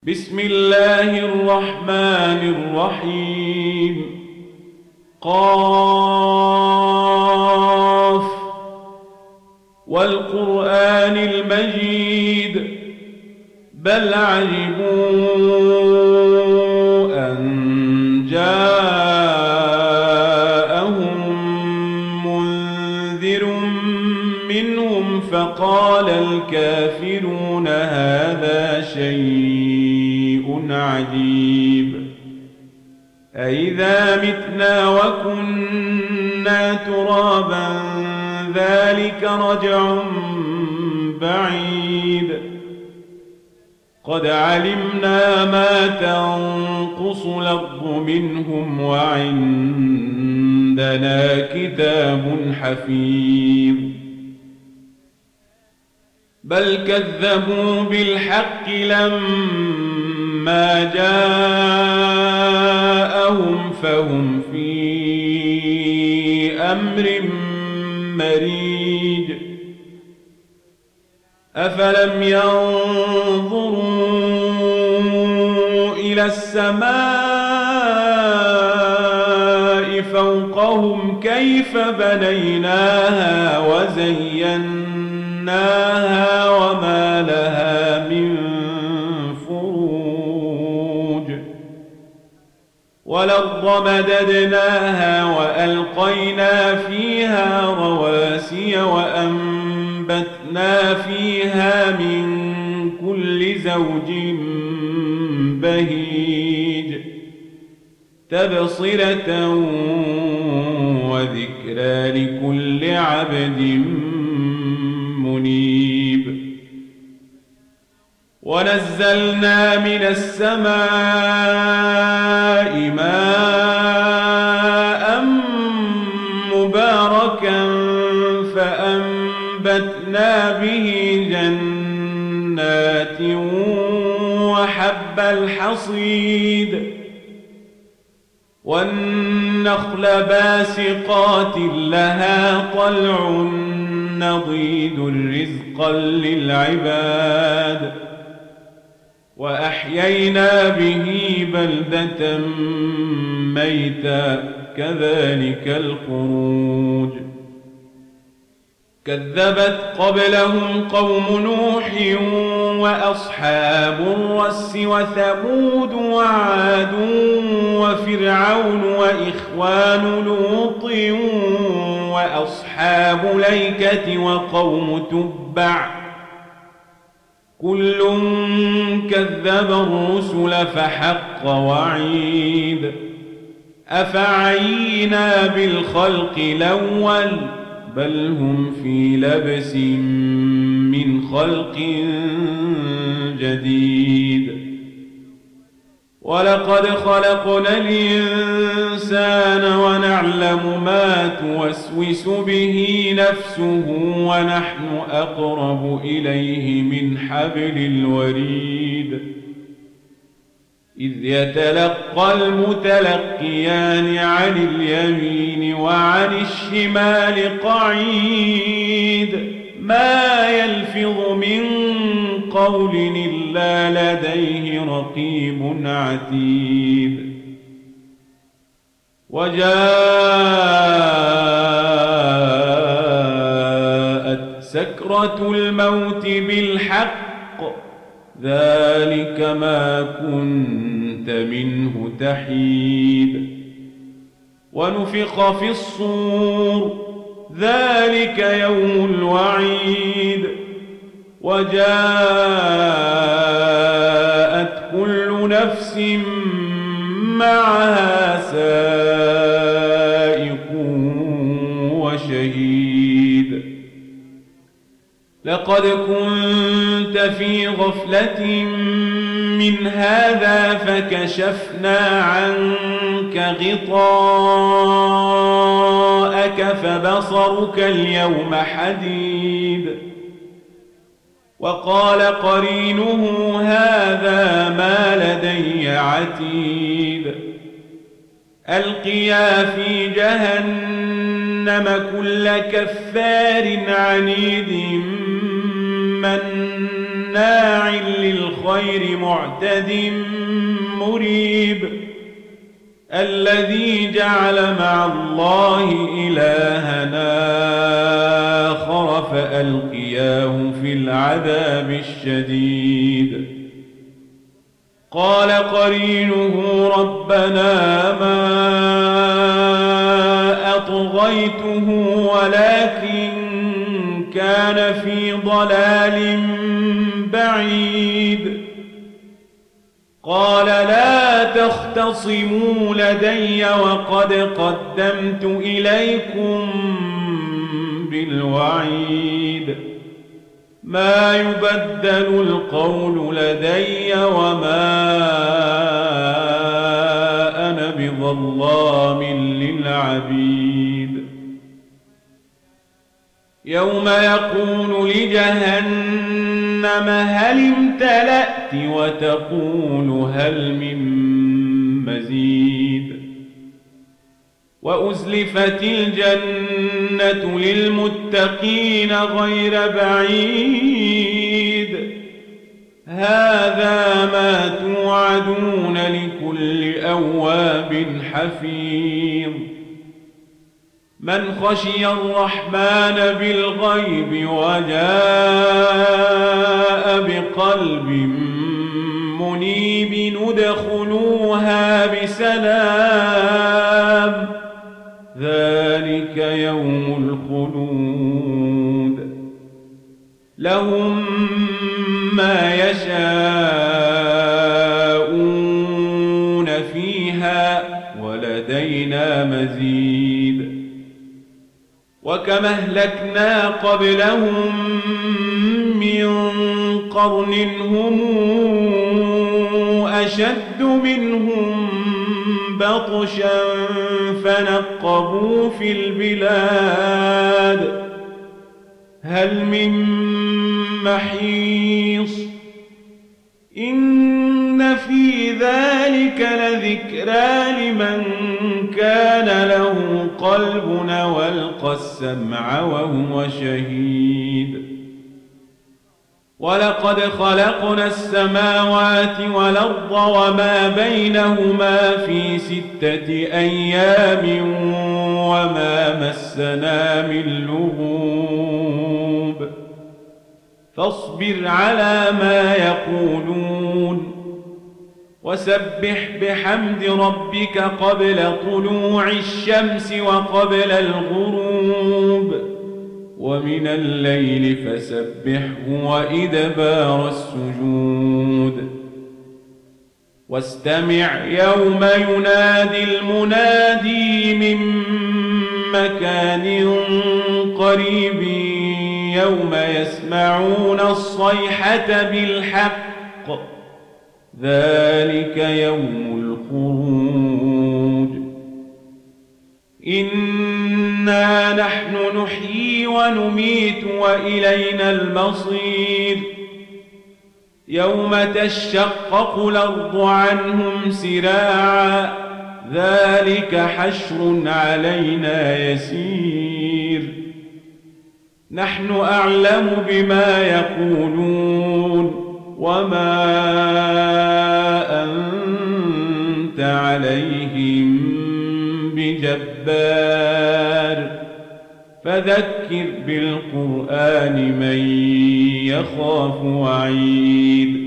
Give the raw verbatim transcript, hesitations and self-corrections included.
بسم الله الرحمن الرحيم. قاف والقرآن المجيد بل عجبوا أن جاءهم منذر منهم فقال الكافرون هذا شيء عجيب أئذا متنا وكنا ترابا ذلك رجع بعيد قد علمنا ما تنقص الأرض منهم وعندنا كتاب حفيظ بل كذبوا بالحق لما جاءهم فهم في أمر مريج أفلم ينظروا إلى السماء فوقهم كيف بنيناها وزيناها وما لها من فروج والأرض مددناها وألقينا فيها رواسي وأنبتنا فيها من كل زوج بهيج تبصرة وذكرى لكل عبد منيب ونزلنا من السماء ماء مباركا فأنبتنا به جنات وحب الحصيد والنخل باسقات لها طلع نضيد رزقا للعباد وأحيينا به بلدة ميتا كذلك الخروج كذبت قبلهم قوم نوح وأصحاب الرس وثمود وعاد وفرعون وإخوان لوط وأصحاب الأيكة وقوم تبع كل كذب الرسل فحق وعيد أفعينا بالخلق الأول بل هم في لبس من خلق جديد ولقد خلقنا الإنسان ونعلم ما توسوس به نفسه ونحن أقرب إليه من حبل الوريد إذ يتلقى المتلقيان عن اليمين وعن الشمال قعيد ما يلفظ من قول إلا لديه رقيب عتيد وجاءت سكرة الموت بالحق ذلك ما كنت منه تحيد ونفخ في الصور ذلك يوم الوعيد وجاءت كل نفس معها سائق وشهيد لقد كنت في غفلة من هذا فكشفنا عنك غطاءك فبصرك اليوم حديد وقال قرينه هذا ما لدي عتيد ألقيا في جهنم كل كفار عنيد من مناع للخير معتد مريب الذي جعل مع الله إلهنا آخر فألقياه في العذاب الشديد قال قرينه ربنا ما أطغيته ولكن كان في ضلال بعيد قال لا تختصموا لدي وقد قدمت إليكم بالوعيد ما يبدل القول لدي وما أنا بظلام للعبيد يوم يقول لجهنم هل امتلأت وتقول هل من مزيد وأزلفت الجنة للمتقين غير بعيد هذا ما توعدون لكل أواب حفيظ من خشي الرحمن بالغيب وجاء بقلب منيب ندخلوها بسلام ذلك يوم الخلود لهم ما يشاءون فيها ولدينا مزيد وكم أهلكنا قبلهم من قرن هم أشد منهم بطشا فنقبوا في البلاد هل من محيص إن في ذلك لذكرى لمن كان له قلب والقى السمع وهو شهيد ولقد خلقنا السماوات والأرض وما بينهما في ستة أيام وما مسنا من لغوب فاصبر على ما يقولون وسبح بحمد ربك قبل طلوع الشمس وقبل الغروب ومن الليل فسبحه وإدبار السجود واستمع يوم ينادي المنادي من مكان قريب يوم يسمعون الصيحة بالحق ذلك يوم الخروج إنا نحن نحيي ونميت وإلينا المصير يوم تشقق الأرض عنهم سراعا ذلك حشر علينا يسير نحن أعلم بما يقولون وما أنت عليهم بجبار فذكر بالقرآن من يخاف وعيد